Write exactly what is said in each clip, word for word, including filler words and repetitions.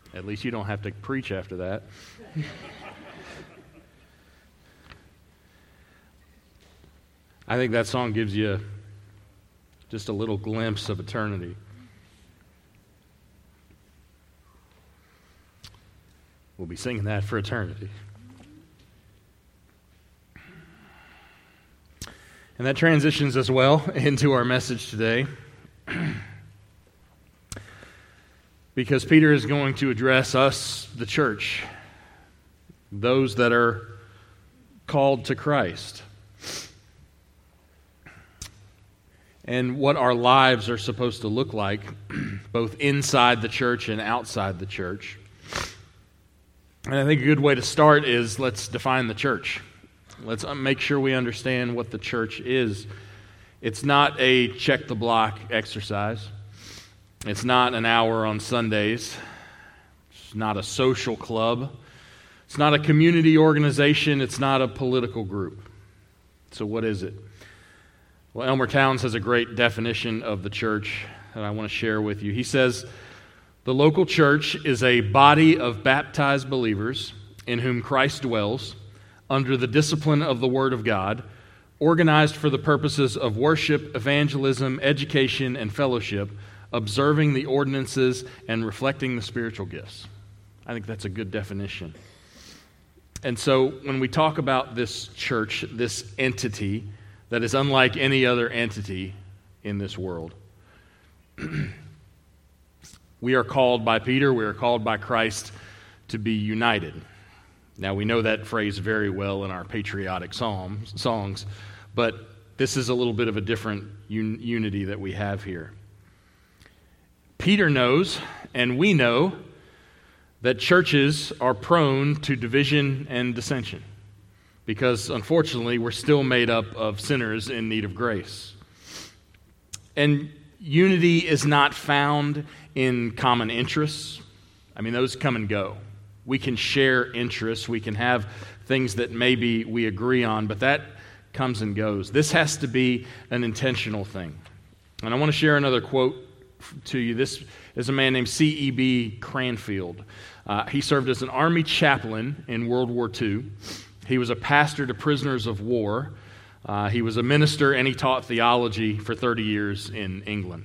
At least you don't have to preach after that. I think that song gives you just a little glimpse of eternity. We'll be singing that for eternity. And that transitions as well into our message today. Because Peter is going to address us, the church, those that are called to Christ, and what our lives are supposed to look like, both inside the church and outside the church. And I think a good way to start is let's define the church. Let's make sure we understand what the church is. It's not a check-the-block exercise. It's not an hour on Sundays. It's not a social club. It's not a community organization. It's not a political group. So what is it? Well, Elmer Towns has a great definition of the church that I want to share with you. He says, the local church is a body of baptized believers in whom Christ dwells, under the discipline of the Word of God, organized for the purposes of worship, evangelism, education, and fellowship, observing the ordinances and reflecting the spiritual gifts. I think that's a good definition. And so when we talk about this church, this entity that is unlike any other entity in this world, we are called by Peter, we are called by Christ to be united. Now, we know that phrase very well in our patriotic psalms, songs, but this is a little bit of a different un- unity that we have here. Peter knows, and we know, that churches are prone to division and dissension because, unfortunately, we're still made up of sinners in need of grace. And unity is not found in common interests. I mean, those come and go. We can share interests. We can have things that maybe we agree on, but that comes and goes. This has to be an intentional thing. And I want to share another quote to you. This is a man named C E B Cranfield. Uh, he served as an army chaplain in World War Two. He was a pastor to prisoners of war. Uh, he was a minister, and he taught theology for thirty years in England.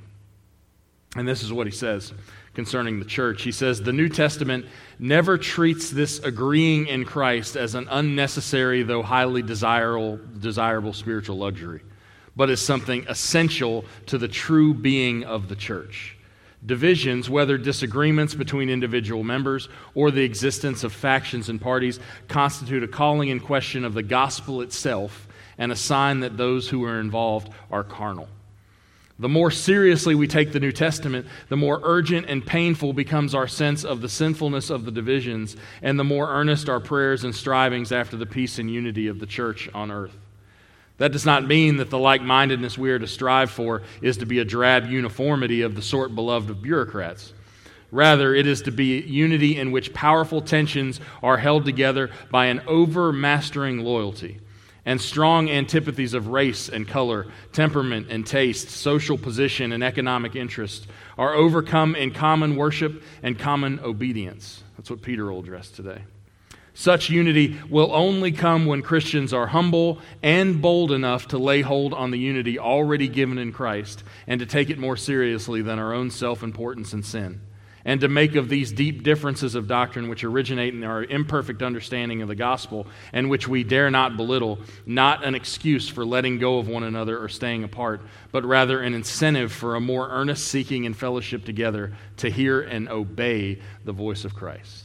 And this is what he says concerning the church. He says, the New Testament never treats this agreeing in Christ as an unnecessary, though highly desirable, desirable spiritual luxury, but as something essential to the true being of the church. Divisions, whether disagreements between individual members or the existence of factions and parties, constitute a calling in question of the gospel itself and a sign that those who are involved are carnal. The more seriously we take the New Testament, the more urgent and painful becomes our sense of the sinfulness of the divisions, and the more earnest our prayers and strivings after the peace and unity of the church on earth. That does not mean that the like-mindedness we are to strive for is to be a drab uniformity of the sort beloved of bureaucrats. Rather, it is to be unity in which powerful tensions are held together by an overmastering loyalty, and strong antipathies of race and color, temperament and taste, social position and economic interest are overcome in common worship and common obedience. That's what Peter will address today. Such unity will only come when Christians are humble and bold enough to lay hold on the unity already given in Christ and to take it more seriously than our own self-importance and sin, and to make of these deep differences of doctrine which originate in our imperfect understanding of the gospel and which we dare not belittle, not an excuse for letting go of one another or staying apart, but rather an incentive for a more earnest seeking and fellowship together to hear and obey the voice of Christ.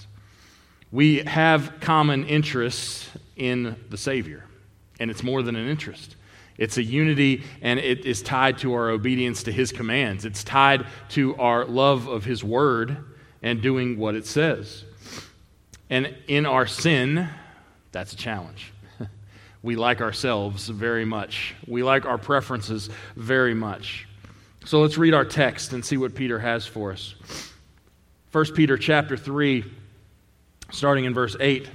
We have common interests in the Savior, and it's more than an interest. It's a unity, and it is tied to our obedience to His commands. It's tied to our love of His Word and doing what it says. And in our sin, that's a challenge. We like ourselves very much. We like our preferences very much. So let's read our text and see what Peter has for us. First Peter chapter three, starting in verse eight.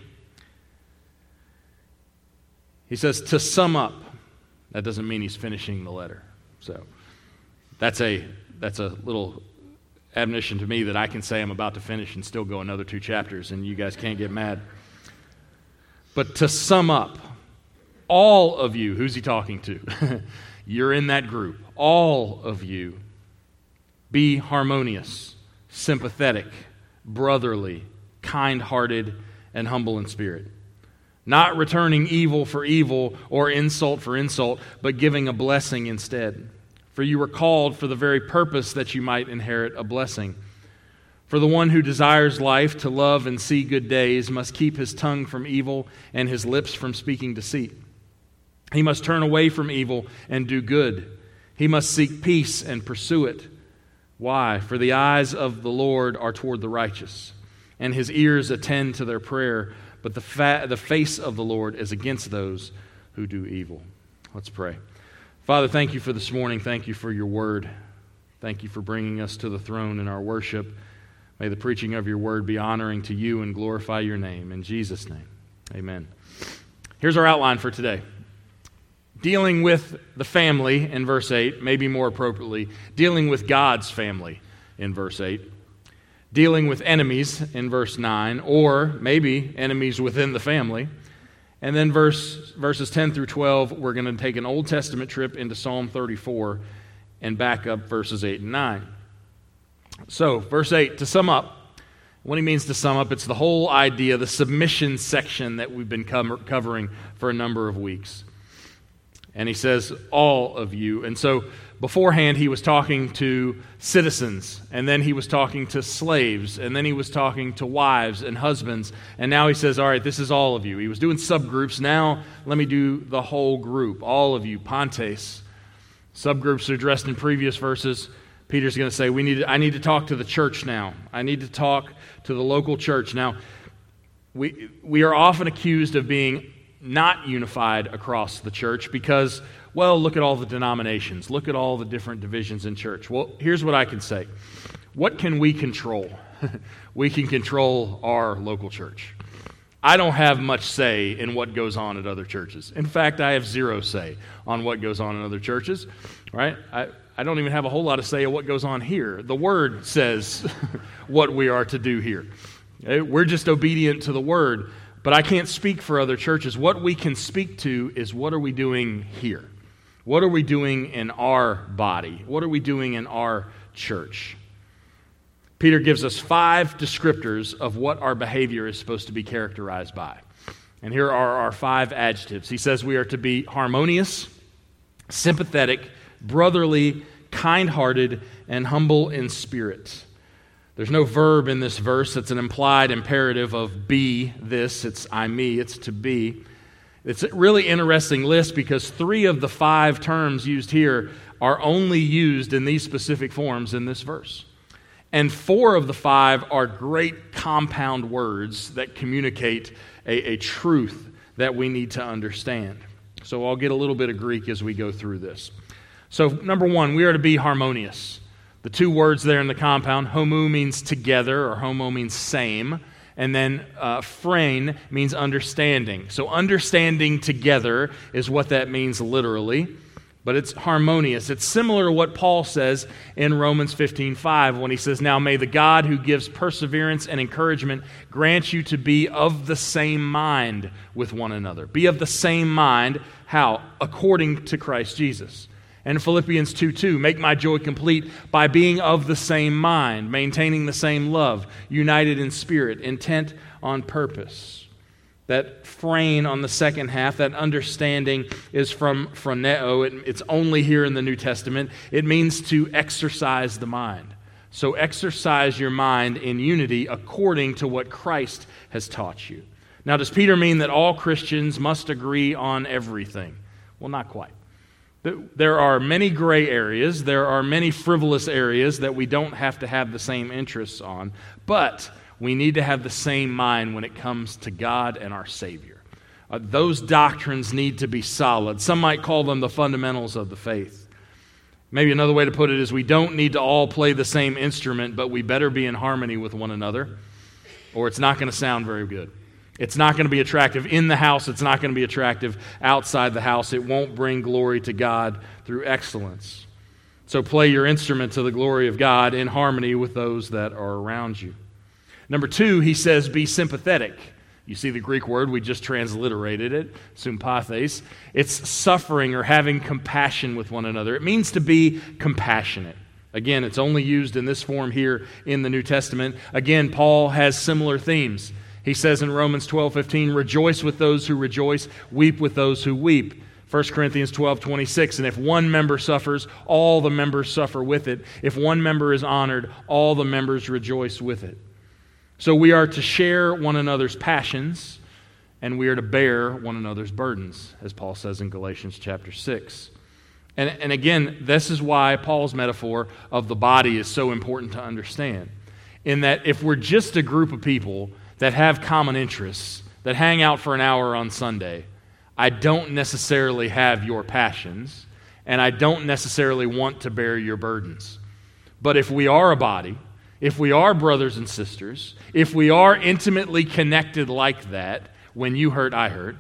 He says, to sum up. That doesn't mean he's finishing the letter. So that's a that's a little admonition to me that I can say I'm about to finish and still go another two chapters, and you guys can't get mad. But to sum up, all of you, who's he talking to? You're in that group. All of you, be harmonious, sympathetic, brotherly, kind-hearted, and humble in spirit. Not returning evil for evil or insult for insult, but giving a blessing instead. For you were called for the very purpose that you might inherit a blessing. For the one who desires life to love and see good days must keep his tongue from evil and his lips from speaking deceit. He must turn away from evil and do good. He must seek peace and pursue it. Why? For the eyes of the Lord are toward the righteous, and his ears attend to their prayer, but the, fa- the face of the Lord is against those who do evil. Let's pray. Father, thank you for this morning. Thank you for your word. Thank you for bringing us to the throne in our worship. May the preaching of your word be honoring to you and glorify your name. In Jesus' name, amen. Here's our outline for today. Dealing with the family in verse eight, maybe more appropriately, dealing with God's family in verse eight. Dealing with enemies in verse nine, or maybe enemies within the family. And then verse verses ten through twelve, we're going to take an Old Testament trip into Psalm thirty-four and back up verses eight and nine. So, verse eight, to sum up, what he means to sum up, it's the whole idea, the submission section that we've been com- covering for a number of weeks. And he says, all of you. And so beforehand, he was talking to citizens, and then he was talking to slaves, and then he was talking to wives and husbands. And now he says, all right, this is all of you. He was doing subgroups. Now let me do the whole group, all of you, Pontes. Subgroups are addressed in previous verses. Peter's going to say, we need. To, I need to talk to the church now. I need to talk to the local church. Now, we we are often accused of being not unified across the church because, well, look at all the denominations. Look at all the different divisions in church. Well, here's what I can say. What can we control? We can control our local church. I don't have much say in what goes on at other churches. In fact, I have zero say on what goes on in other churches, right? I, I don't even have a whole lot of say of what goes on here. The Word says what we are to do here. Okay? We're just obedient to the Word. But I can't speak for other churches. What we can speak to is what are we doing here? What are we doing in our body? What are we doing in our church? Peter gives us five descriptors of what our behavior is supposed to be characterized by. And here are our five adjectives. He says we are to be harmonious, sympathetic, brotherly, kind-hearted, and humble in spirit. There's no verb in this verse. It's an implied imperative of be this. It's I, me. It's to be. It's a really interesting list because three of the five terms used here are only used in these specific forms in this verse. And four of the five are great compound words that communicate a, a truth that we need to understand. So I'll get a little bit of Greek as we go through this. So number one, we are to be harmonious. The two words there in the compound, homo means together, or homo means same, and then uh, phrein means understanding. So understanding together is what that means literally, but it's harmonious. It's similar to what Paul says in Romans fifteen five when he says, now may the God who gives perseverance and encouragement grant you to be of the same mind with one another. Be of the same mind, how? According to Christ Jesus. And Philippians two two, make my joy complete by being of the same mind, maintaining the same love, united in spirit, intent on purpose. That phrein on the second half, that understanding is from phroneo. It, it's only here in the New Testament. It means to exercise the mind. So exercise your mind in unity according to what Christ has taught you. Now, does Peter mean that all Christians must agree on everything? Well, not quite. There are many gray areas, there are many frivolous areas that we don't have to have the same interests on, but we need to have the same mind when it comes to God and our Savior. Uh, those doctrines need to be solid. Some might call them the fundamentals of the faith. Maybe another way to put it is we don't need to all play the same instrument, but we better be in harmony with one another, or it's not going to sound very good. It's not going to be attractive in the house. It's not going to be attractive outside the house. It won't bring glory to God through excellence. So play your instrument to the glory of God in harmony with those that are around you. Number two, he says, be sympathetic. You see the Greek word, we just transliterated it, sympathes. It's suffering or having compassion with one another. It means to be compassionate. Again, it's only used in this form here in the New Testament. Again, Paul has similar themes. He says in Romans twelve fifteen, rejoice with those who rejoice, weep with those who weep. First Corinthians twelve twenty-six, and if one member suffers, all the members suffer with it. If one member is honored, all the members rejoice with it. So we are to share one another's passions, and we are to bear one another's burdens, as Paul says in Galatians chapter six. And, and again, this is why Paul's metaphor of the body is so important to understand. In that if we're just a group of people that have common interests, that hang out for an hour on Sunday, I don't necessarily have your passions, and I don't necessarily want to bear your burdens. But if we are a body, if we are brothers and sisters, if we are intimately connected like that, when you hurt, I hurt,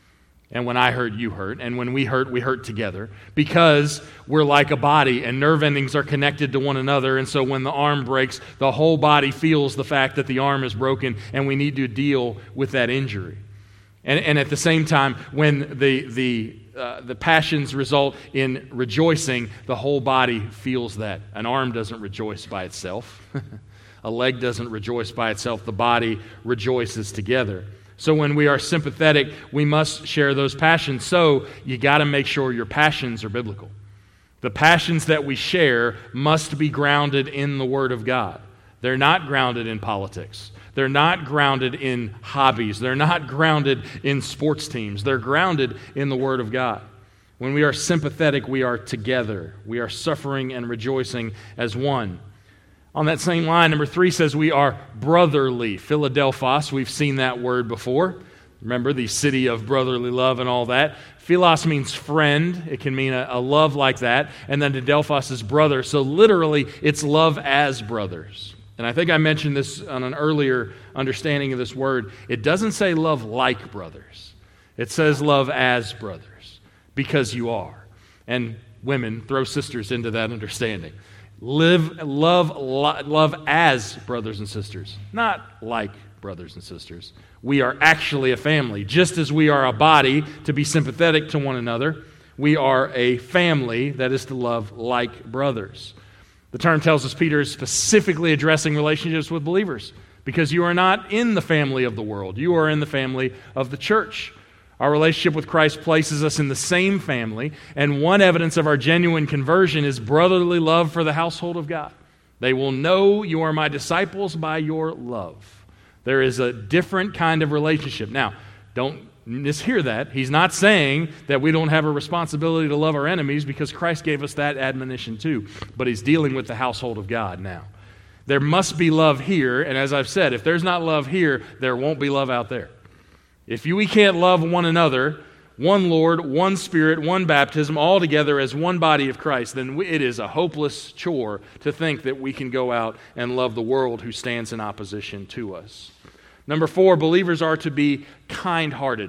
and when I hurt, you hurt, and when we hurt, we hurt together, because we're like a body, and nerve endings are connected to one another, and so when the arm breaks, the whole body feels the fact that the arm is broken, and we need to deal with that injury. And, and at the same time, when the the uh, the passions result in rejoicing, the whole body feels that. An arm doesn't rejoice by itself. A leg doesn't rejoice by itself. The body rejoices together. So when we are sympathetic, we must share those passions. So you got to make sure your passions are biblical. The passions that we share must be grounded in the Word of God. They're not grounded in politics. They're not grounded in hobbies. They're not grounded in sports teams. They're grounded in the Word of God. When we are sympathetic, we are together. We are suffering and rejoicing as one. On that same line, number three says we are brotherly. Philadelphos, we've seen that word before. Remember, the city of brotherly love and all that. Philos means friend. It can mean a, a love like that. And then Adelphos is brother. So literally, it's love as brothers. And I think I mentioned this on an earlier understanding of this word. It doesn't say love like brothers. It says love as brothers, because you are. And women, throw sisters into that understanding. Live, love, lo- love as brothers and sisters, not like brothers and sisters. We are actually a family. Just as we are a body to be sympathetic to one another, we are a family that is to love like brothers. The term tells us Peter is specifically addressing relationships with believers, because you are not in the family of the world. You are in the family of the church. Our relationship with Christ places us in the same family, and one evidence of our genuine conversion is brotherly love for the household of God. They will know you are my disciples by your love. There is a different kind of relationship. Now, don't mishear that. He's not saying that we don't have a responsibility to love our enemies, because Christ gave us that admonition too. But he's dealing with the household of God now. There must be love here, and as I've said, if there's not love here, there won't be love out there. If you, we can't love one another, one Lord, one Spirit, one baptism, all together as one body of Christ, then we, it is a hopeless chore to think that we can go out and love the world who stands in opposition to us. Number four, believers are to be kind-hearted.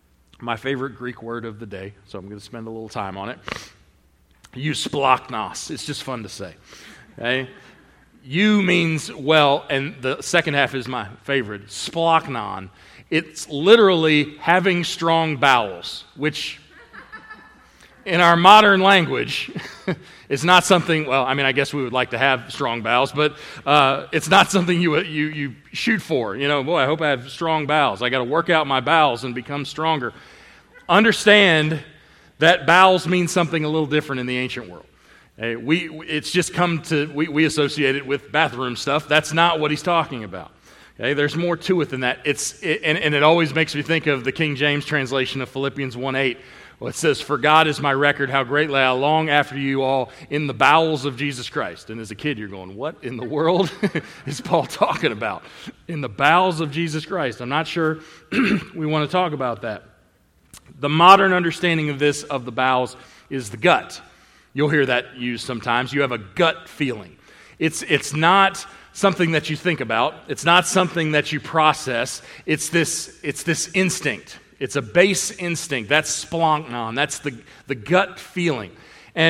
My favorite Greek word of the day, so I'm going to spend a little time on it. Eusplachnos. It's just fun to say. Okay? You means well, and the second half is my favorite, splachnon. It's literally having strong bowels, which in our modern language is not something, well, I mean, I guess we would like to have strong bowels, but uh, it's not something you, you you shoot for. You know, boy, I hope I have strong bowels. I got to work out my bowels and become stronger. Understand that bowels mean something a little different in the ancient world. Hey, we it's just come to, we, we associate it with bathroom stuff. That's not what he's talking about. Okay, there's more to it than that. It's it, and, and it always makes me think of the King James translation of Philippians one eight. Well, it says, "For God is my record, how greatly I long after you all in the bowels of Jesus Christ." And as a kid, you're going, what in the world is Paul talking about? In the bowels of Jesus Christ. I'm not sure we want to talk about that. The modern understanding of this, of the bowels, is the gut. You'll hear that used sometimes. You have a gut feeling. It's it's not something that you think about. It's not something that you process. It's this, it's this instinct. It's a base instinct. That's splanknon. That's the, the gut feeling. And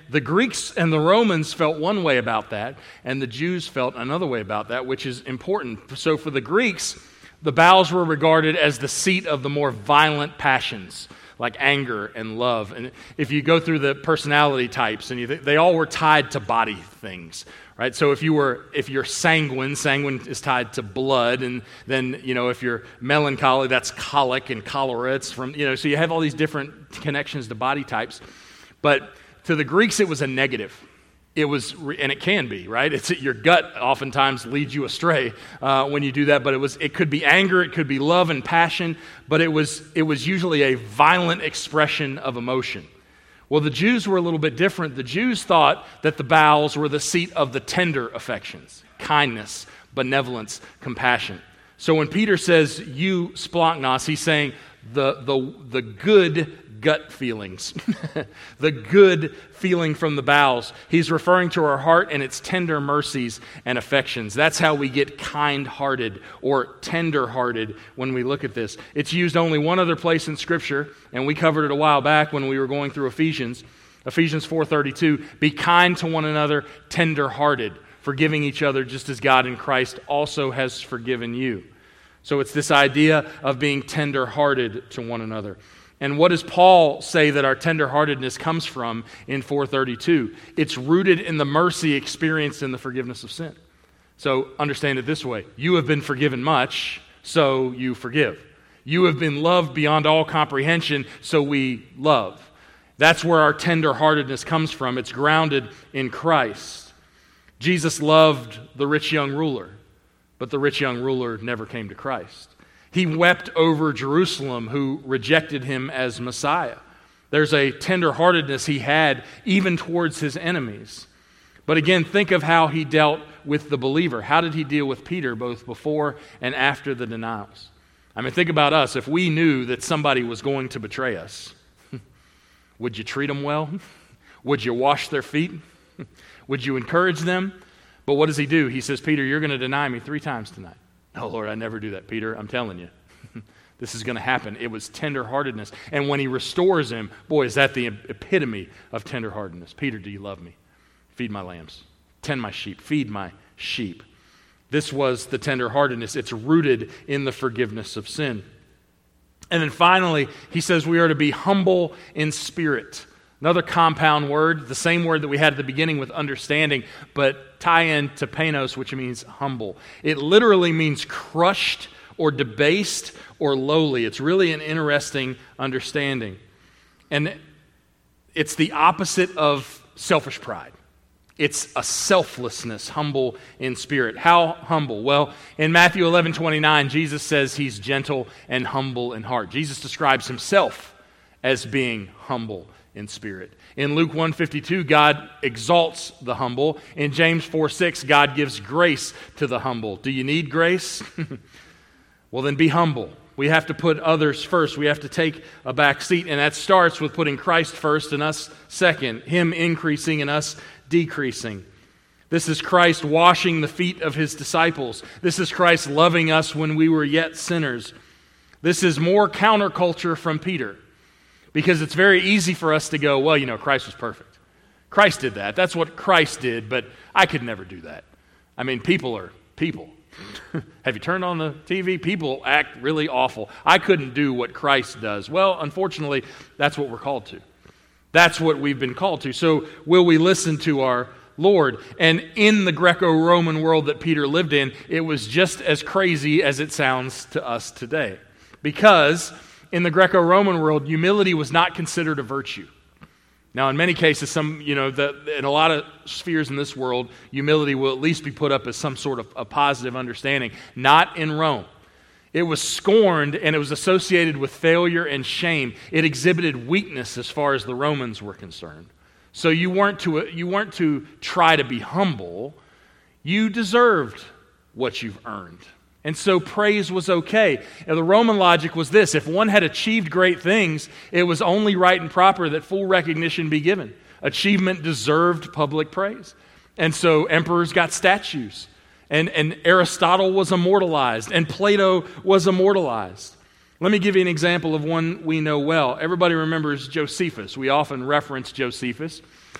the Greeks and the Romans felt one way about that, and the Jews felt another way about that, which is important. So for the Greeks, the bowels were regarded as the seat of the more violent passions, like anger and love. And if you go through the personality types, and you th- they all were tied to body things, right? So if you were, if you're sanguine, sanguine is tied to blood, and then, you know, if you're melancholy, that's colic, and cholera, it's from, you know, so you have all these different connections to body types. But to the Greeks, it was a negative. It was, and it can be, right? It's your gut oftentimes leads you astray uh, when you do that. But it was, it could be anger, it could be love and passion, but it was, it was usually a violent expression of emotion. Well, the Jews were a little bit different. The Jews thought that the bowels were the seat of the tender affections, kindness, benevolence, compassion. So when Peter says "you splanknos," he's saying the the the good gut feelings, the good feeling from the bowels. He's referring to our heart and its tender mercies and affections. That's how we get kind-hearted or tender-hearted when we look at this. It's used only one other place in Scripture, and we covered it a while back when we were going through Ephesians. Ephesians four thirty-two, be kind to one another, tender-hearted, forgiving each other just as God in Christ also has forgiven you. So it's this idea of being tender-hearted to one another. And what does Paul say that our tenderheartedness comes from in four thirty-two? It's rooted in the mercy experienced in the forgiveness of sin. So understand it this way. You have been forgiven much, so you forgive. You have been loved beyond all comprehension, so we love. That's where our tenderheartedness comes from. It's grounded in Christ. Jesus loved the rich young ruler, but the rich young ruler never came to Christ. He wept over Jerusalem, who rejected him as Messiah. There's a tenderheartedness he had even towards his enemies. But again, think of how he dealt with the believer. How did he deal with Peter, both before and after the denials? I mean, think about us. If we knew that somebody was going to betray us, would you treat them well? Would you wash their feet? Would you encourage them? But what does he do? He says, Peter, you're going to deny me three times tonight. No, Lord, I never do that, Peter. I'm telling you. This is going to happen. It was tenderheartedness. And when he restores him, boy, is that the epitome of tenderheartedness. Peter, do you love me? Feed my lambs. Tend my sheep. Feed my sheep. This was the tenderheartedness. It's rooted in the forgiveness of sin. And then finally, he says we are to be humble in spirit. Another compound word, the same word that we had at the beginning with understanding, but tie in to penos, which means humble. It literally means crushed or debased or lowly. It's really an interesting understanding. And it's the opposite of selfish pride. It's a selflessness, humble in spirit. How humble? Well, in Matthew eleven twenty-nine, Jesus says he's gentle and humble in heart. Jesus describes himself as being humble in spirit. In Luke one fifty-two, God exalts the humble. In James four six, God gives grace to the humble. Do you need grace? Well, then be humble. We have to put others first. We have to take a back seat, and that starts with putting Christ first and us second, him increasing and us decreasing. This is Christ washing the feet of his disciples. This is Christ loving us when we were yet sinners. This is more counterculture from Peter. Because it's very easy for us to go, well, you know, Christ was perfect. Christ did that. That's what Christ did, but I could never do that. I mean, people are people. Have you turned on the T V? People act really awful. I couldn't do what Christ does. Well, unfortunately, that's what we're called to. That's what we've been called to. So will we listen to our Lord? And in the Greco-Roman world that Peter lived in, it was just as crazy as it sounds to us today. Because in the Greco-Roman world, humility was not considered a virtue. Now, in many cases, some, you know, the, in a lot of spheres in this world, humility will at least be put up as some sort of a positive understanding. Not in Rome. It was scorned, and it was associated with failure and shame. It exhibited weakness as far as the Romans were concerned. So you weren't to, you weren't to try to be humble. You deserved what you've earned. And so praise was okay. Now, the Roman logic was this: if one had achieved great things, it was only right and proper that full recognition be given. Achievement deserved public praise. And so emperors got statues. And, and Aristotle was immortalized. And Plato was immortalized. Let me give you an example of one we know well. Everybody remembers Josephus. We often reference Josephus.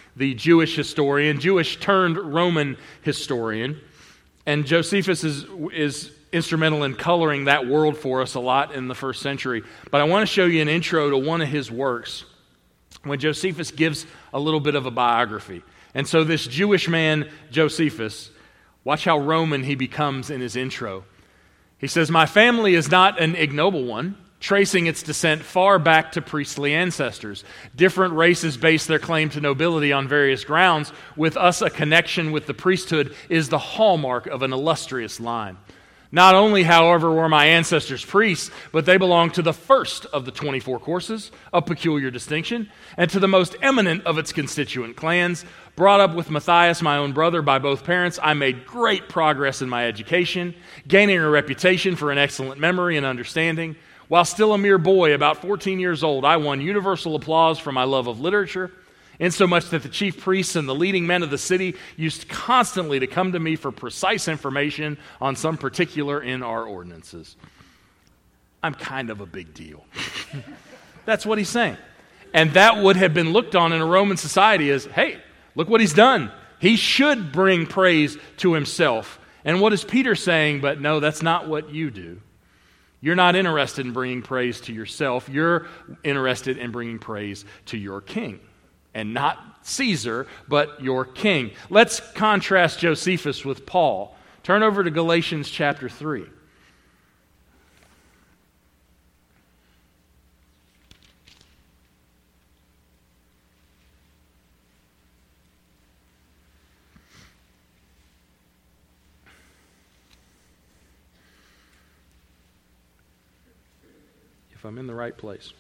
the Jewish historian, Jewish turned Roman historian. And Josephus is, is instrumental in coloring that world for us a lot in the first century. But I want to show you an intro to one of his works when Josephus gives a little bit of a biography. And so this Jewish man, Josephus, watch how Roman he becomes in his intro. He says, "My family is not an ignoble one, tracing its descent far back to priestly ancestors. Different races base their claim to nobility on various grounds. With us, a connection with the priesthood is the hallmark of an illustrious line. Not only, however, were my ancestors priests, but they belonged to the first of the twenty-four courses, of peculiar distinction, and to the most eminent of its constituent clans. Brought up with Matthias, my own brother, by both parents, I made great progress in my education, gaining a reputation for an excellent memory and understanding. While still a mere boy, about fourteen years old, I won universal applause for my love of literature, insomuch that the chief priests and the leading men of the city used constantly to come to me for precise information on some particular in our ordinances." I'm kind of a big deal. That's what he's saying. And that would have been looked on in a Roman society as, hey, look what he's done. He should bring praise to himself. And what is Peter saying? But no, that's not what you do. You're not interested in bringing praise to yourself. You're interested in bringing praise to your king. And not Caesar, but your king. Let's contrast Josephus with Paul. Turn over to Galatians chapter three. If I'm in the right place.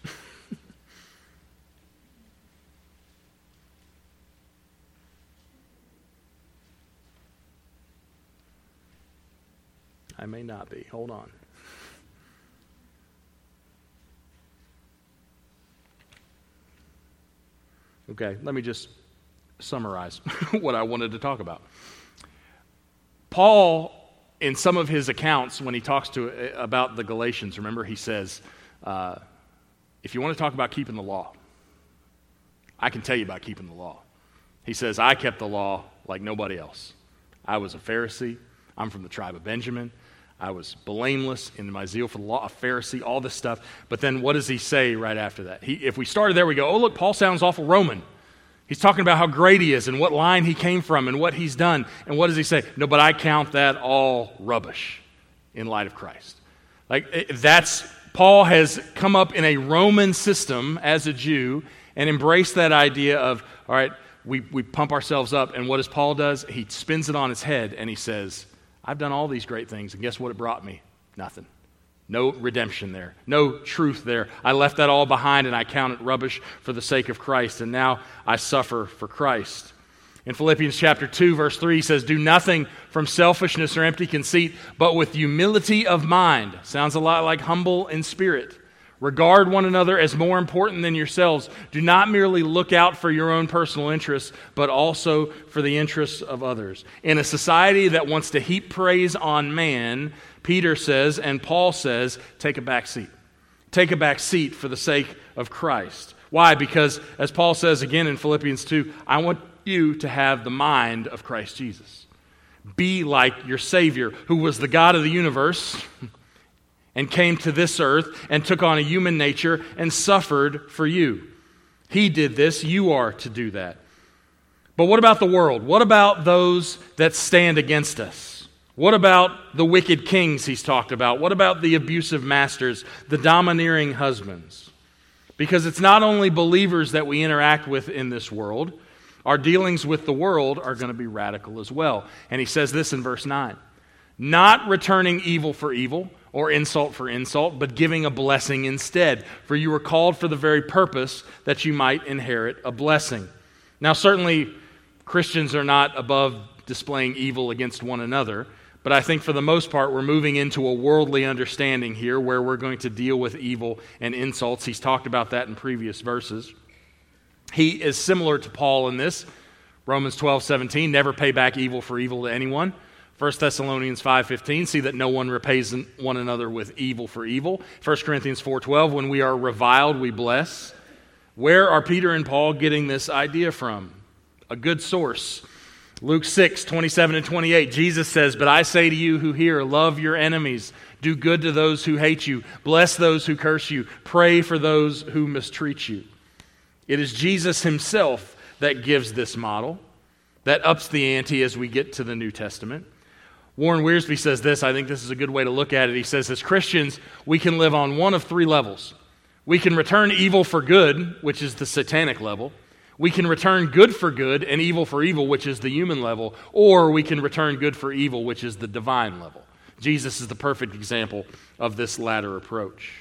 I may not be. Hold on. Okay, let me just summarize what I wanted to talk about. Paul, in some of his accounts, when he talks to about the Galatians, remember he says, uh, if you want to talk about keeping the law, I can tell you about keeping the law. He says, I kept the law like nobody else. I was a Pharisee. I'm from the tribe of Benjamin. I was blameless in my zeal for the law, a Pharisee, all this stuff. But then what does he say right after that? He, if we started there, we go, oh, look, Paul sounds awful Roman. He's talking about how great he is and what line he came from and what he's done. And what does he say? No, but I count that all rubbish in light of Christ. Like, that's, Paul has come up in a Roman system as a Jew and embraced that idea of, all right, we, we pump ourselves up. And what does Paul does? He spins it on its head and he says, I've done all these great things, and guess what it brought me? Nothing. No redemption there. No truth there. I left that all behind, and I count it rubbish for the sake of Christ, and now I suffer for Christ. In Philippians chapter two, verse three, he says, do nothing from selfishness or empty conceit, but with humility of mind. Sounds a lot like humble in spirit. Regard one another as more important than yourselves. Do not merely look out for your own personal interests, but also for the interests of others. In a society that wants to heap praise on man, Peter says, and Paul says, take a back seat. Take a back seat for the sake of Christ. Why? Because, as Paul says again in Philippians two, I want you to have the mind of Christ Jesus. Be like your Savior, who was the God of the universe, and came to this earth and took on a human nature and suffered for you. He did this. You are to do that. But what about the world? What about those that stand against us? What about the wicked kings he's talked about? What about the abusive masters, the domineering husbands? Because it's not only believers that we interact with in this world. Our dealings with the world are going to be radical as well. And he says this in verse nine. Not returning evil for evil, or insult for insult, but giving a blessing instead. For you were called for the very purpose that you might inherit a blessing. Now, certainly, Christians are not above displaying evil against one another, but I think for the most part, we're moving into a worldly understanding here where we're going to deal with evil and insults. He's talked about that in previous verses. He is similar to Paul in this. Romans twelve seventeen, never pay back evil for evil to anyone. First Thessalonians five fifteen, see that no one repays one another with evil for evil. First Corinthians four twelve, when we are reviled, we bless. Where are Peter and Paul getting this idea from? a good source. Luke six, twenty-seven and twenty-eight, Jesus says, "But I say to you who hear, love your enemies, do good to those who hate you, bless those who curse you, pray for those who mistreat you." It is Jesus himself that gives this model, that ups the ante as we get to the New Testament. Warren Wiersbe says this, I think this is a good way to look at it. He says, as Christians, we can live on one of three levels. We can return evil for good, which is the satanic level. We can return good for good and evil for evil, which is the human level. Or we can return good for evil, which is the divine level. Jesus is the perfect example of this latter approach.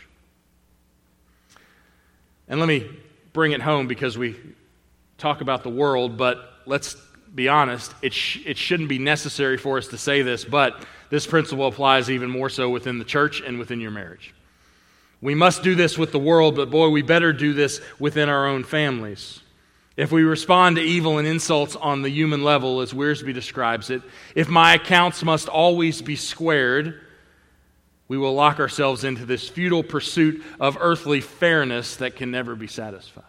And let me bring it home because we talk about the world, but let's be honest, it, sh- it shouldn't be necessary for us to say this, but this principle applies even more so within the church and within your marriage. We must do this with the world, but boy, we better do this within our own families. If we respond to evil and insults on the human level, as Wiersbe describes it, if my accounts must always be squared, we will lock ourselves into this futile pursuit of earthly fairness that can never be satisfied.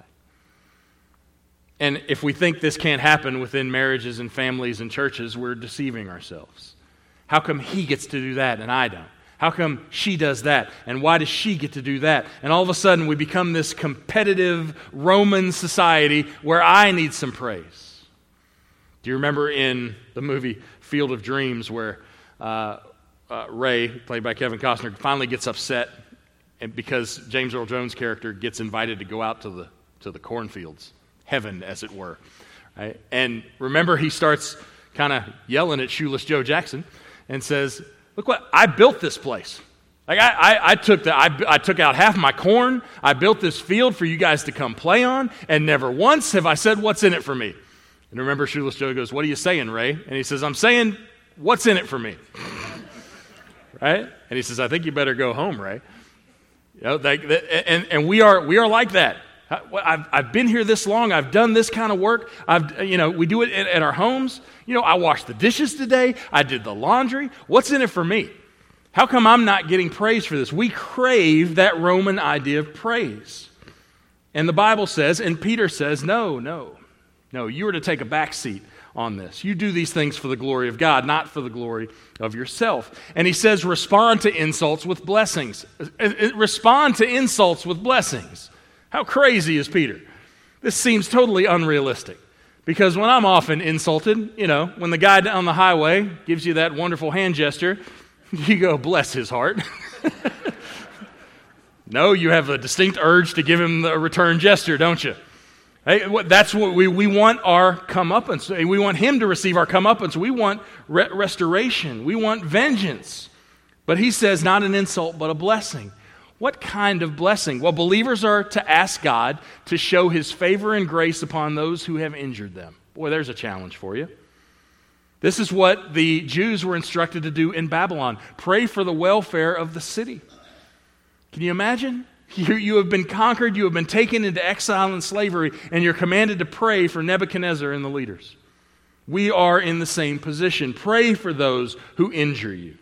And if we think this can't happen within marriages and families and churches, we're deceiving ourselves. How come he gets to do that and I don't? How come she does that? And why does she get to do that? And all of a sudden we become this competitive Roman society where I need some praise. Do you remember in the movie Field of Dreams where uh, uh, Ray, played by Kevin Costner, finally gets upset and because James Earl Jones' character gets invited to go out to the to the cornfields? Heaven, as it were. Right? And remember, he starts kind of yelling at Shoeless Joe Jackson and says, look what, I built this place. Like I, I, I took the, I, I took out half my corn. I built this field for you guys to come play on, and never once have I said, what's in it for me? And remember, Shoeless Joe goes, what are you saying, Ray? And he says, I'm saying, what's in it for me? Right? And he says, I think you better go home, Ray. You know, that, that, and, and we are we are like that. I've, I've been here this long. I've done this kind of work. I've, you know, we do it at, at our homes. You know, I washed the dishes today. I did the laundry. What's in it for me? How come I'm not getting praise for this? We crave that Roman idea of praise. And the Bible says, and Peter says, no, no, no, you are to take a back seat on this. You do these things for the glory of God, not for the glory of yourself. And he says, respond to insults with blessings. Respond to insults with blessings. How crazy is Peter? This seems totally unrealistic. Because when I'm often insulted, you know, when the guy down the highway gives you that wonderful hand gesture, you go, bless his heart. No, you have a distinct urge to give him the return gesture, don't you? Hey, that's what we, we want our comeuppance. We want him to receive our comeuppance. We want re- restoration. We want vengeance. But he says not an insult, but a blessing. What kind of blessing? Well, believers are to ask God to show his favor and grace upon those who have injured them. Boy, there's a challenge for you. This is what the Jews were instructed to do in Babylon. Pray for the welfare of the city. Can you imagine? You, you have been conquered, you have been taken into exile and slavery, and you're commanded to pray for Nebuchadnezzar and the leaders. We are in the same position. Pray for those who injure you.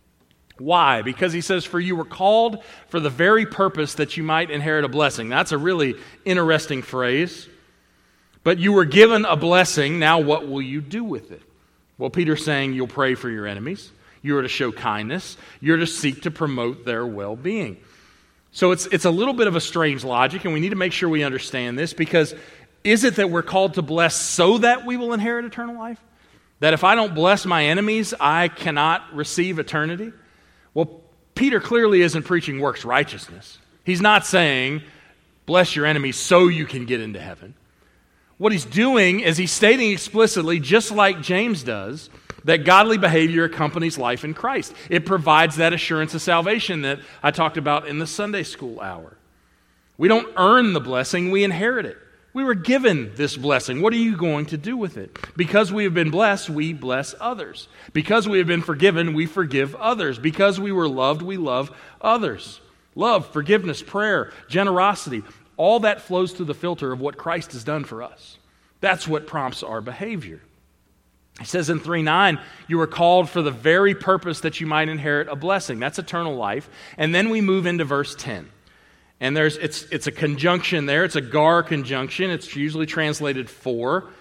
Why? Because he says, for you were called for the very purpose that you might inherit a blessing. That's a really interesting phrase. But you were given a blessing, now what will you do with it? Well, Peter's saying you'll pray for your enemies. You are to show kindness. You're to seek to promote their well-being. So it's, it's a little bit of a strange logic, and we need to make sure we understand this, because is it that we're called to bless so that we will inherit eternal life? That if I don't bless my enemies, I cannot receive eternity? Well, Peter clearly isn't preaching works righteousness. He's not saying, bless your enemies so you can get into heaven. What he's doing is he's stating explicitly, just like James does, that godly behavior accompanies life in Christ. It provides that assurance of salvation that I talked about in the Sunday school hour. We don't earn the blessing, we inherit it. We were given this blessing. What are you going to do with it? Because we have been blessed, we bless others. Because we have been forgiven, we forgive others. Because we were loved, we love others. Love, forgiveness, prayer, generosity, all that flows through the filter of what Christ has done for us. That's what prompts our behavior. He says in three nine, you were called for the very purpose that you might inherit a blessing. That's eternal life. And then we move into verse ten. And there's it's it's a conjunction there. It's a gar conjunction. It's usually translated for.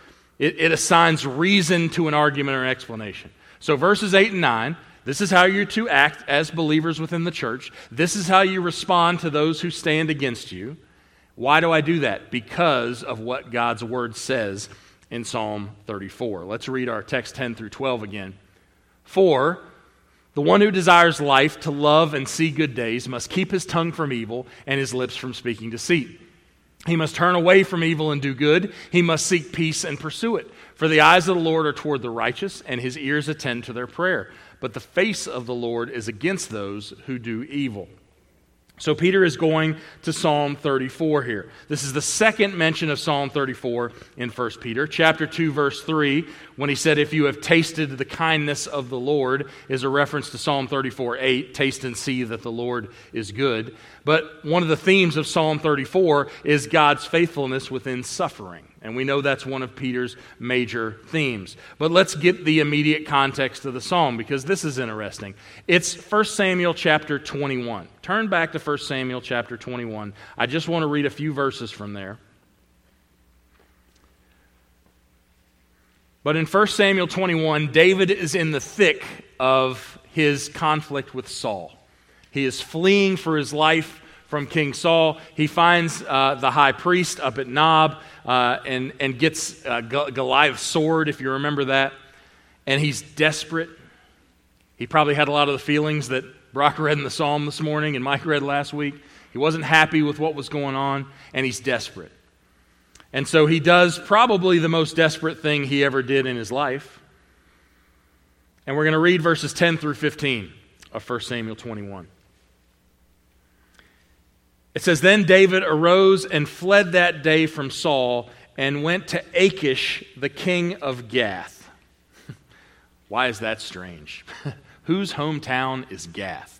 It, it assigns reason to an argument or an explanation. So verses eight and nine, this is how you're to act as believers within the church. This is how you respond to those who stand against you. Why do I do that? Because of what God's word says in Psalm thirty-four. Let's read our text ten through twelve again. For the one who desires life to love and see good days must keep his tongue from evil and his lips from speaking deceit. He must turn away from evil and do good. He must seek peace and pursue it. For the eyes of the Lord are toward the righteous, and his ears attend to their prayer. But the face of the Lord is against those who do evil. So Peter is going to Psalm thirty-four here. This is the second mention of Psalm thirty-four in First Peter. Chapter two, verse three, when he said, if you have tasted the kindness of the Lord, is a reference to Psalm thirty-four eight, taste and see that the Lord is good. But one of the themes of Psalm thirty-four is God's faithfulness within suffering. And we know that's one of Peter's major themes. But let's get the immediate context of the psalm, because this is interesting. It's First Samuel chapter twenty-one. Turn back to First Samuel chapter twenty-one. I just want to read a few verses from there. But in First Samuel twenty-one, David is in the thick of his conflict with Saul. He is fleeing for his life from King Saul. He finds uh, the high priest up at Nob uh, and, and gets uh, Goliath's sword, if you remember that. And he's desperate. He probably had a lot of the feelings that Brock read in the psalm this morning and Mike read last week. He wasn't happy with what was going on, and he's desperate. And so he does probably the most desperate thing he ever did in his life. And we're going to read verses ten through fifteen of First Samuel twenty-one. It says, then David arose and fled that day from Saul and went to Achish, the king of Gath. Why is that strange? Whose hometown is Gath?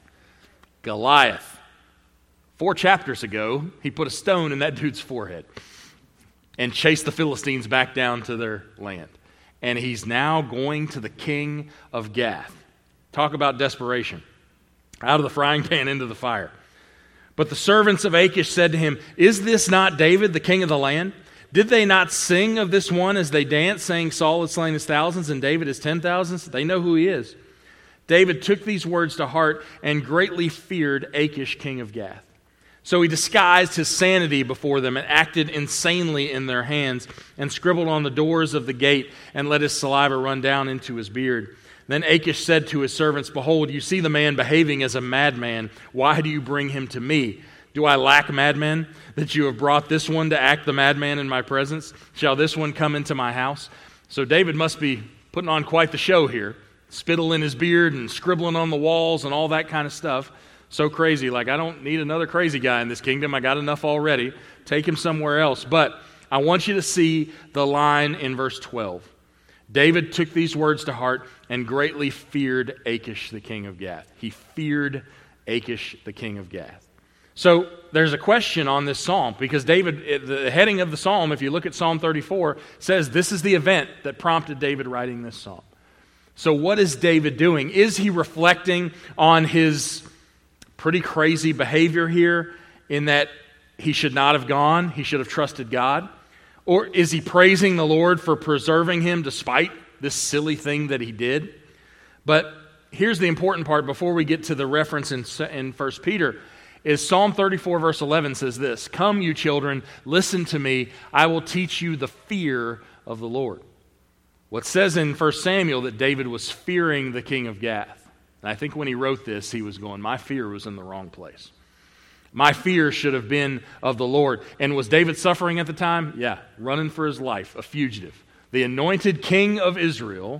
Goliath. Four chapters ago, he put a stone in that dude's forehead and chased the Philistines back down to their land. And he's now going to the king of Gath. Talk about desperation. Out of the frying pan into the fire. But the servants of Achish said to him, is this not David, the king of the land? Did they not sing of this one as they danced, saying, Saul has slain his thousands and David his ten thousands? They know who he is. David took these words to heart and greatly feared Achish, king of Gath. So he disguised his sanity before them and acted insanely in their hands and scribbled on the doors of the gate and let his saliva run down into his beard. Then Achish said to his servants, behold, you see the man behaving as a madman. Why do you bring him to me? Do I lack madmen, that you have brought this one to act the madman in my presence? Shall this one come into my house? So David must be putting on quite the show here. Spittle in his beard and scribbling on the walls and all that kind of stuff. So crazy, like I don't need another crazy guy in this kingdom. I got enough already. Take him somewhere else. But I want you to see the line in verse twelve. David took these words to heart and greatly feared Achish, the king of Gath. He feared Achish, the king of Gath. So there's a question on this psalm, because David, the heading of the psalm, if you look at Psalm thirty-four, says this is the event that prompted David writing this psalm. So what is David doing? Is he reflecting on his pretty crazy behavior here in that he should not have gone, he should have trusted God? Or is he praising the Lord for preserving him despite this silly thing that he did? But here's the important part before we get to the reference in, in First Peter, is Psalm thirty-four verse eleven says this, come you children, listen to me, I will teach you the fear of the Lord. What says in First Samuel that David was fearing the king of Gath. And I think when he wrote this, he was going, my fear was in the wrong place. My fear should have been of the Lord. And was David suffering at the time? Yeah, running for his life, a fugitive. The anointed king of Israel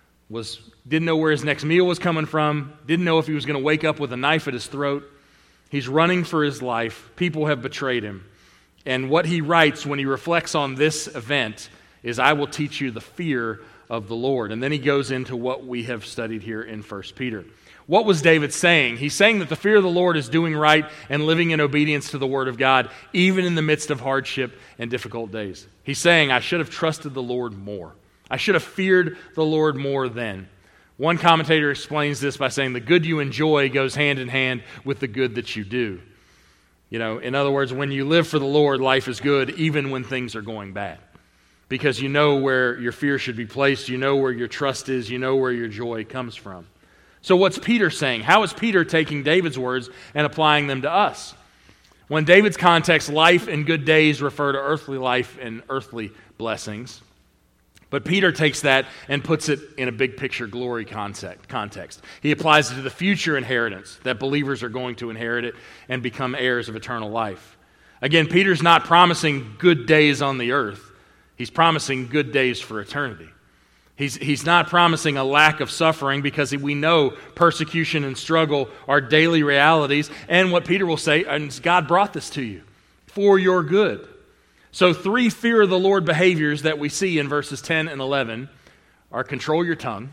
was didn't know where his next meal was coming from, didn't know if he was going to wake up with a knife at his throat. He's running for his life. People have betrayed him. And what he writes when he reflects on this event is, I will teach you the fear of the Lord. And then he goes into what we have studied here in First Peter. What was David saying? He's saying that the fear of the Lord is doing right and living in obedience to the Word of God, even in the midst of hardship and difficult days. He's saying, I should have trusted the Lord more. I should have feared the Lord more then. One commentator explains this by saying, the good you enjoy goes hand in hand with the good that you do. You know, in other words, when you live for the Lord, life is good, even when things are going bad. because you know where your fear should be placed, you know where your trust is, you know where your joy comes from. So what's Peter saying? How is Peter taking David's words and applying them to us? Well, in David's context, life and good days refer to earthly life and earthly blessings. But Peter takes that and puts it in a big picture glory context. He applies it to the future inheritance, that believers are going to inherit it and become heirs of eternal life. Again, Peter's not promising good days on the earth. He's promising good days for eternity. He's, he's not promising a lack of suffering, because we know persecution and struggle are daily realities. And what Peter will say, and God brought this to you for your good. So three fear of the Lord behaviors that we see in verses ten and eleven are control your tongue,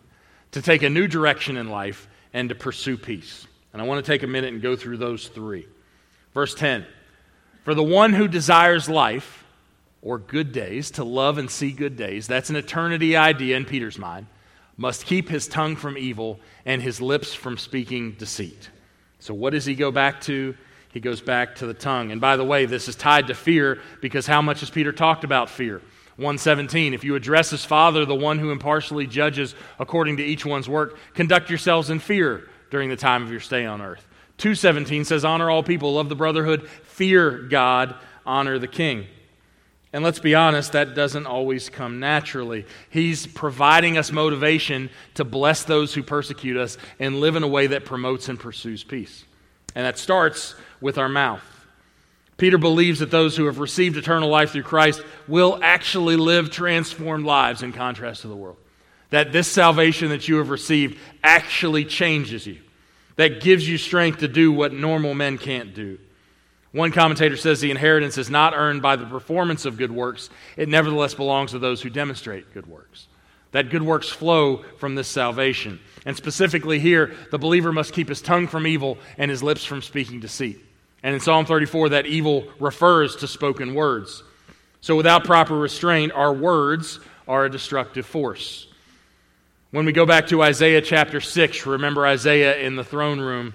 to take a new direction in life, and to pursue peace. And I want to take a minute and go through those three. Verse ten, for the one who desires life, or good days, to love and see good days, that's an eternity idea in Peter's mind, must keep his tongue from evil and his lips from speaking deceit. So what does he go back to? He goes back to the tongue. And by the way, this is tied to fear, because how much has Peter talked about fear? one seventeen, if you address as Father, the one who impartially judges according to each one's work, conduct yourselves in fear during the time of your stay on earth. two seventeen says, honor all people, love the brotherhood, fear God, honor the king. And let's be honest, that doesn't always come naturally. He's providing us motivation to bless those who persecute us and live in a way that promotes and pursues peace. And that starts with our mouth. Peter believes that those who have received eternal life through Christ will actually live transformed lives in contrast to the world. That this salvation that you have received actually changes you. That gives you strength to do what normal men can't do. One commentator says the inheritance is not earned by the performance of good works. It nevertheless belongs to those who demonstrate good works. That good works flow from this salvation. And specifically here, the believer must keep his tongue from evil and his lips from speaking deceit. And in Psalm thirty-four, that evil refers to spoken words. So without proper restraint, our words are a destructive force. When we go back to Isaiah chapter six, remember Isaiah in the throne room,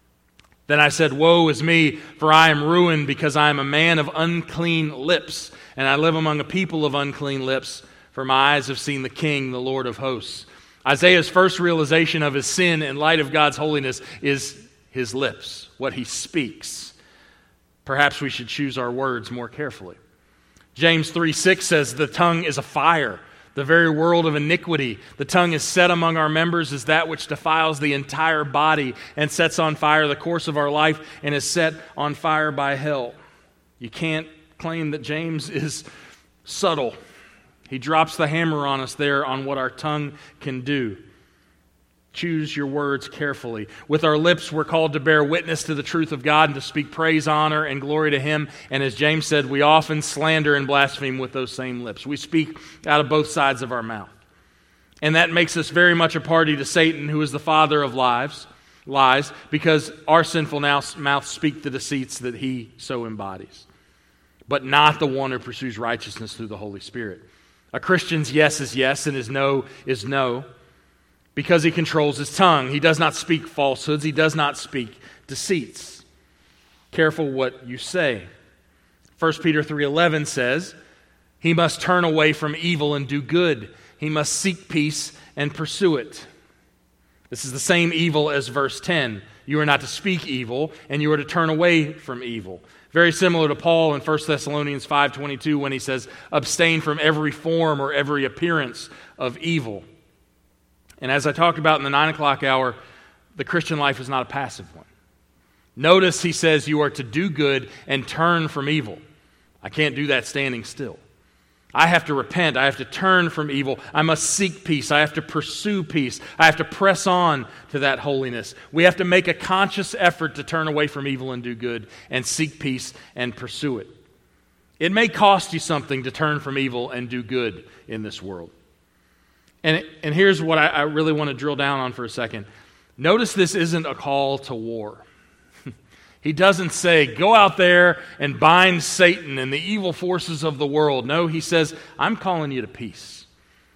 then I said, woe is me, for I am ruined, because I am a man of unclean lips, and I live among a people of unclean lips, for my eyes have seen the King, the Lord of hosts. Isaiah's first realization of his sin in light of God's holiness is his lips, what he speaks. Perhaps we should choose our words more carefully. James three six says, the tongue is a fire, the very world of iniquity. The tongue is set among our members as that which defiles the entire body and sets on fire the course of our life and is set on fire by hell. You can't claim that James is subtle. He drops the hammer on us there on what our tongue can do. Choose your words carefully. With our lips, we're called to bear witness to the truth of God and to speak praise, honor, and glory to Him. And as James said, we often slander and blaspheme with those same lips. We speak out of both sides of our mouth. And that makes us very much a party to Satan, who is the father of lies, lies, because our sinful mouths speak the deceits that he so embodies, but not the one who pursues righteousness through the Holy Spirit. A Christian's yes is yes and his no is no, because he controls his tongue. He does not speak falsehoods. He does not speak deceits. Careful what you say. First Peter three eleven says, he must turn away from evil and do good. He must seek peace and pursue it. This is the same evil as verse ten. You are not to speak evil, and you are to turn away from evil. Very similar to Paul in First Thessalonians five twenty-two when he says, abstain from every form or every appearance of evil. And as I talked about in the nine o'clock hour, the Christian life is not a passive one. Notice he says you are to do good and turn from evil. I can't do that standing still. I have to repent. I have to turn from evil. I must seek peace. I have to pursue peace. I have to press on to that holiness. We have to make a conscious effort to turn away from evil and do good and seek peace and pursue it. It may cost you something to turn from evil and do good in this world. And, and here's what I, I really want to drill down on for a second. Notice this isn't a call to war. He doesn't say, go out there and bind Satan and the evil forces of the world. No, he says, I'm calling you to peace.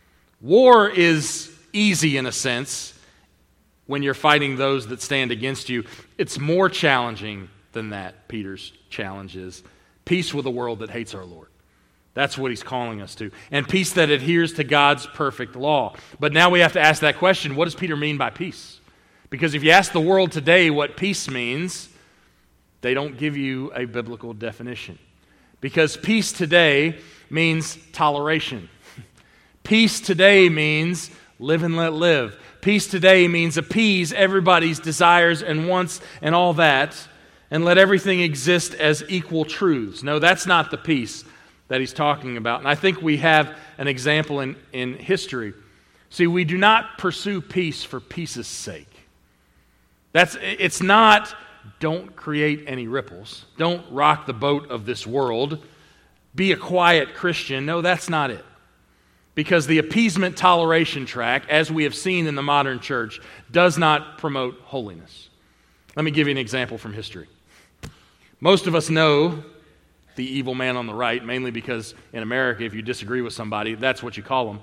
War is easy in a sense when you're fighting those that stand against you. It's more challenging than that, Peter's challenge is. Peace with a world that hates our Lord. That's what he's calling us to. And peace that adheres to God's perfect law. But now we have to ask that question, what does Peter mean by peace? Because if you ask the world today what peace means, they don't give you a biblical definition. Because peace today means toleration. Peace today means live and let live. Peace today means appease everybody's desires and wants and all that, and let everything exist as equal truths. No, that's not the peace that he's talking about. And I think we have an example in, in history. See, we do not pursue peace for peace's sake. That's, it's not, don't create any ripples. Don't rock the boat of this world. Be a quiet Christian. No, that's not it. Because the appeasement toleration track, as we have seen in the modern church, does not promote holiness. Let me give you an example from history. Most of us know the evil man on the right, mainly because in America, if you disagree with somebody, that's what you call them.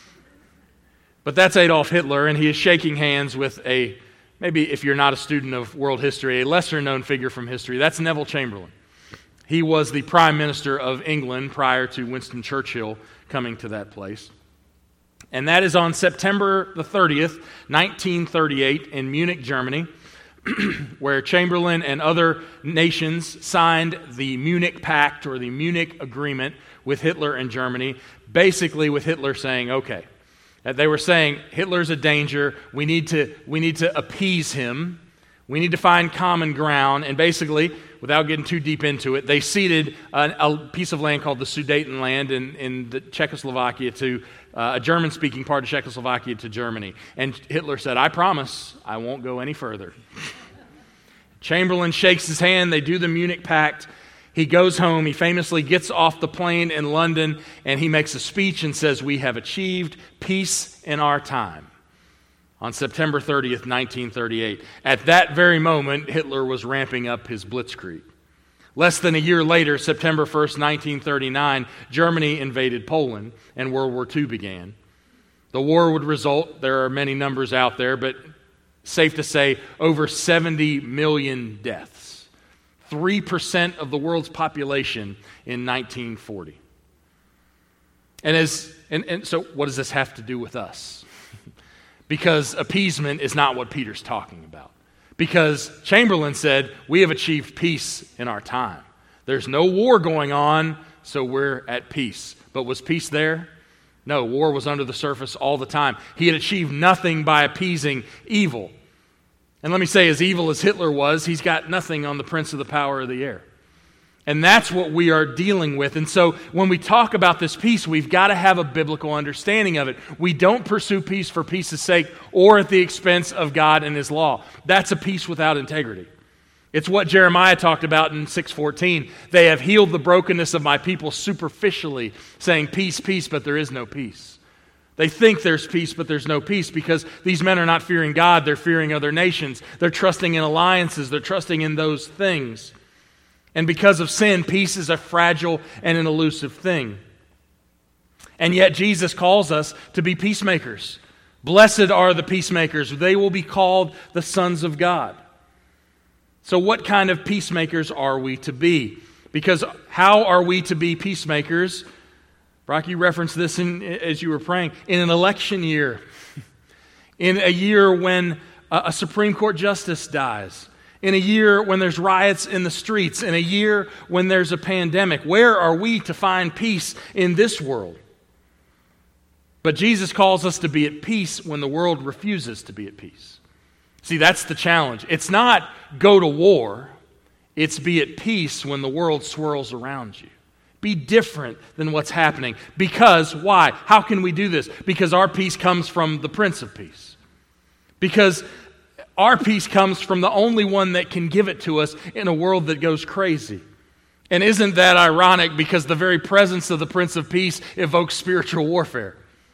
But that's Adolf Hitler, and he is shaking hands with a, maybe if you're not a student of world history, a lesser-known figure from history. That's Neville Chamberlain. He was the Prime Minister of England prior to Winston Churchill coming to that place. And that is on September the thirtieth, nineteen thirty-eight, in Munich, Germany, where Chamberlain and other nations signed the Munich Pact or the Munich Agreement with Hitler and Germany, basically with Hitler saying, okay, they were saying Hitler's a danger, we need to, we need to appease him, we need to find common ground, and basically, without getting too deep into it, they ceded a, a piece of land called the Sudetenland in, in the Czechoslovakia to uh, a German-speaking part of Czechoslovakia to Germany. And Hitler said, I promise I won't go any further. Chamberlain shakes his hand, they do the Munich Pact. He goes home, he famously gets off the plane in London, and he makes a speech and says, we have achieved peace in our time. On September thirtieth, nineteen thirty-eight. At that very moment, Hitler was ramping up his blitzkrieg. Less than a year later, September first, nineteen thirty-nine, Germany invaded Poland, and World War Two began. The war would result, there are many numbers out there, but safe to say, over seventy million deaths. three percent of the world's population in nineteen forty. And, as, and, and so what does this have to do with us? Because appeasement is not what Peter's talking about. Because Chamberlain said, we have achieved peace in our time. There's no war going on, so we're at peace. But was peace there? No, war was under the surface all the time. He had achieved nothing by appeasing evil. And let me say, as evil as Hitler was, he's got nothing on the prince of the power of the air. And that's what we are dealing with. And so when we talk about this peace, we've got to have a biblical understanding of it. We don't pursue peace for peace's sake or at the expense of God and His law. That's a peace without integrity. It's what Jeremiah talked about in six fourteen. They have healed the brokenness of my people superficially, saying peace, peace, but there is no peace. They think there's peace, but there's no peace because these men are not fearing God. They're fearing other nations. They're trusting in alliances. They're trusting in those things. And because of sin, peace is a fragile and an elusive thing. And yet Jesus calls us to be peacemakers. Blessed are the peacemakers. They will be called the sons of God. So what kind of peacemakers are we to be? Because how are we to be peacemakers? Brock, you referenced this in, as you were praying. In an election year. In a year when a, a Supreme Court justice dies. In a year when there's riots in the streets, in a year when there's a pandemic. Where are we to find peace in this world? But Jesus calls us to be at peace when the world refuses to be at peace. See, that's the challenge. It's not go to war. It's be at peace when the world swirls around you. Be different than what's happening. Because, why? How can we do this? Because our peace comes from the Prince of Peace. Because our peace comes from the only one that can give it to us in a world that goes crazy. And isn't that ironic? Because the very presence of the Prince of Peace evokes spiritual warfare.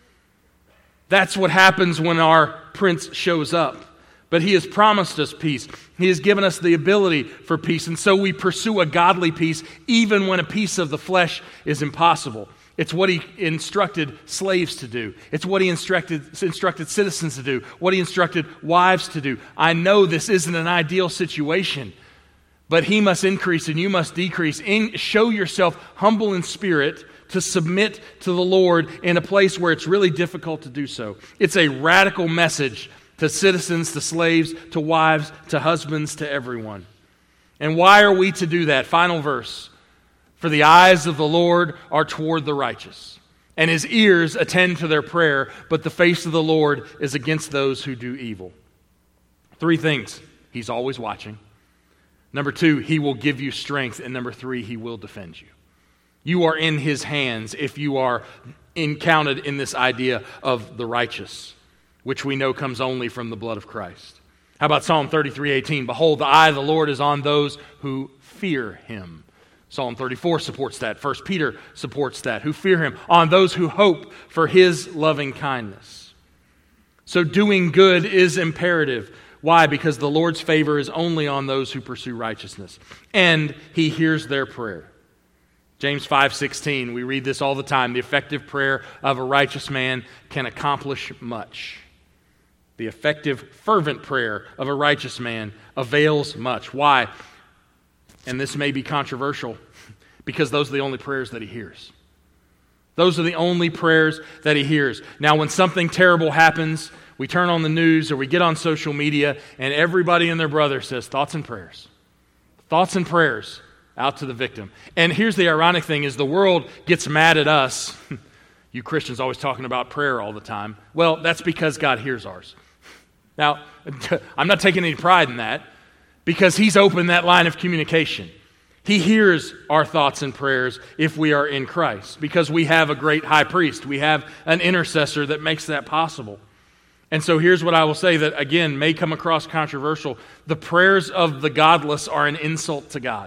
That's what happens when our Prince shows up. But He has promised us peace. He has given us the ability for peace. And so we pursue a godly peace even when a peace of the flesh is impossible. It's what He instructed slaves to do. It's what He instructed, instructed citizens to do, what He instructed wives to do. I know this isn't an ideal situation, but He must increase and you must decrease. In, show yourself humble in spirit to submit to the Lord in a place where it's really difficult to do so. It's a radical message to citizens, to slaves, to wives, to husbands, to everyone. And why are we to do that? Final verse. For the eyes of the Lord are toward the righteous, and his ears attend to their prayer, but the face of the Lord is against those who do evil. Three things. He's always watching. Number two, he will give you strength. And number three, he will defend you. You are in his hands if you are encountered in this idea of the righteous, which we know comes only from the blood of Christ. How about Psalm thirty-three eighteen? Behold, the eye of the Lord is on those who fear him. Psalm thirty-four supports that. First Peter supports that. Who fear him. On those who hope for his loving kindness. So doing good is imperative. Why? Because the Lord's favor is only on those who pursue righteousness. And he hears their prayer. James five sixteen, we read this all the time. The effective prayer of a righteous man can accomplish much. The effective, fervent prayer of a righteous man avails much. Why? And this may be controversial, because those are the only prayers that he hears. Those are the only prayers that he hears. Now, when something terrible happens, we turn on the news or we get on social media, and everybody and their brother says, thoughts and prayers. Thoughts and prayers out to the victim. And here's the ironic thing is the world gets mad at us. You Christians always talking about prayer all the time. Well, that's because God hears ours. Now, I'm not taking any pride in that, because he's opened that line of communication. He hears our thoughts and prayers if we are in Christ, because we have a great high priest. We have an intercessor that makes that possible. And so here's what I will say that, again, may come across controversial. The prayers of the godless are an insult to God.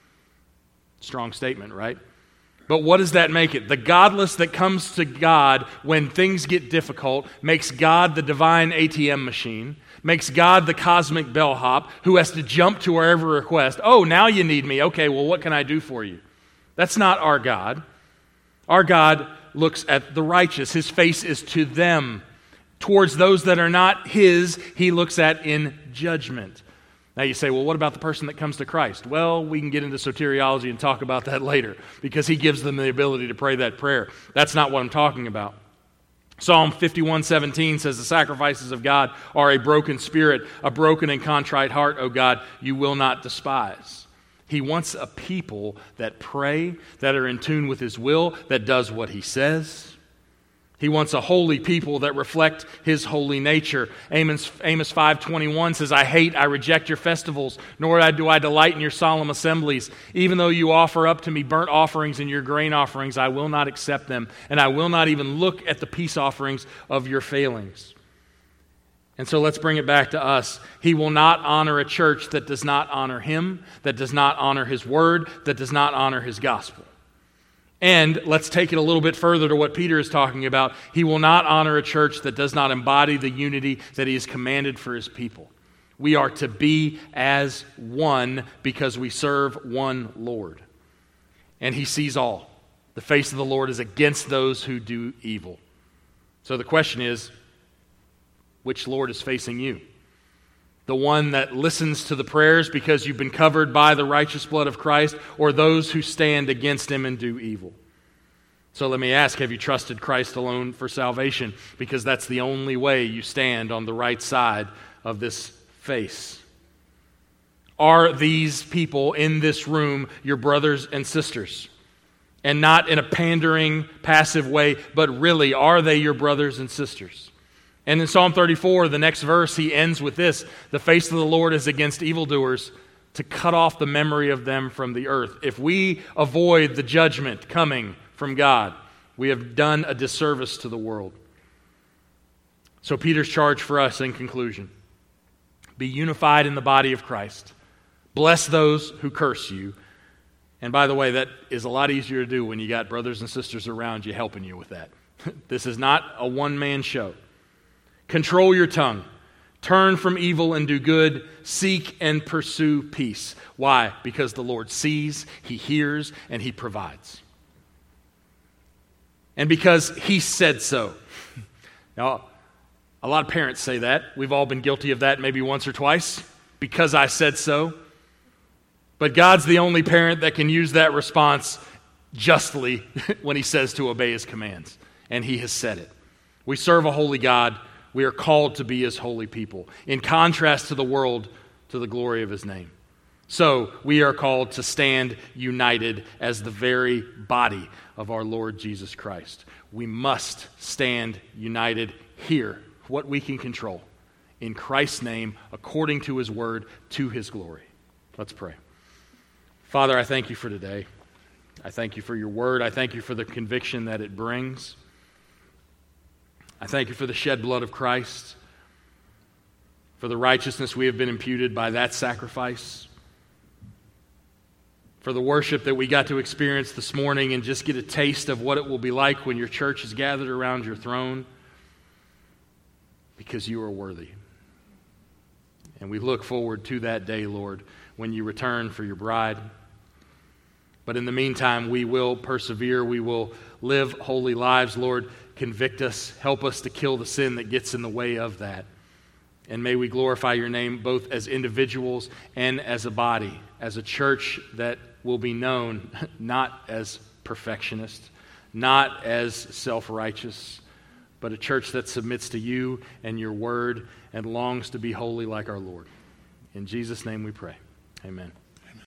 Strong statement, right? But what does that make it? The godless that comes to God when things get difficult makes God the divine A T M machine, makes God the cosmic bellhop who has to jump to wherever request. Oh, now you need me. Okay, well, what can I do for you? That's not our God. Our God looks at the righteous. His face is to them. Towards those that are not his, he looks at in judgment. Now you say, well, what about the person that comes to Christ? Well, we can get into soteriology and talk about that later, because he gives them the ability to pray that prayer. That's not what I'm talking about. Psalm fifty-one seventeen says, the sacrifices of God are a broken spirit, a broken and contrite heart, O God, you will not despise. He wants a people that pray, that are in tune with his will, that does what he says. He wants a holy people that reflect his holy nature. Amos, Amos five twenty-one says, I hate, I reject your festivals, nor do I delight in your solemn assemblies. Even though you offer up to me burnt offerings and your grain offerings, I will not accept them, and I will not even look at the peace offerings of your failings. And so let's bring it back to us. He will not honor a church that does not honor him, that does not honor his word, that does not honor his gospel. And let's take it a little bit further to what Peter is talking about. He will not honor a church that does not embody the unity that he has commanded for his people. We are to be as one because we serve one Lord. And he sees all. The face of the Lord is against those who do evil. So the question is, which Lord is facing you? The one that listens to the prayers because you've been covered by the righteous blood of Christ, or those who stand against him and do evil? So let me ask, have you trusted Christ alone for salvation? Because that's the only way you stand on the right side of this face. Are these people in this room your brothers and sisters? And not in a pandering, passive way, but really, are they your brothers and sisters? And in Psalm thirty-four, the next verse, he ends with this: the face of the Lord is against evildoers, to cut off the memory of them from the earth. If we avoid the judgment coming from God, we have done a disservice to the world. So Peter's charge for us in conclusion: be unified in the body of Christ. Bless those who curse you. And by the way, that is a lot easier to do when you got brothers and sisters around you helping you with that. This is not a one-man show. Control your tongue. Turn from evil and do good. Seek and pursue peace. Why? Because the Lord sees, he hears, and he provides. And because he said so. Now, a lot of parents say that. We've all been guilty of that maybe once or twice. Because I said so. But God's the only parent that can use that response justly when he says to obey his commands, and he has said it. We serve a holy God. We are called to be his holy people, in contrast to the world, to the glory of his name. So we are called to stand united as the very body of our Lord Jesus Christ. We must stand united here, what we can control, in Christ's name, according to his word, to his glory. Let's pray. Father, I thank you for today. I thank you for your word. I thank you for the conviction that it brings. I thank you for the shed blood of Christ, for the righteousness we have been imputed by that sacrifice, for the worship that we got to experience this morning and just get a taste of what it will be like when your church is gathered around your throne, because you are worthy. And we look forward to that day, Lord, when you return for your bride. But in the meantime, we will persevere. We will live holy lives. Lord, convict us. Help us to kill the sin that gets in the way of that. And may we glorify your name both as individuals and as a body, as a church that will be known not as perfectionists, not as self-righteous, but a church that submits to you and your word and longs to be holy like our Lord. In Jesus' name we pray. Amen.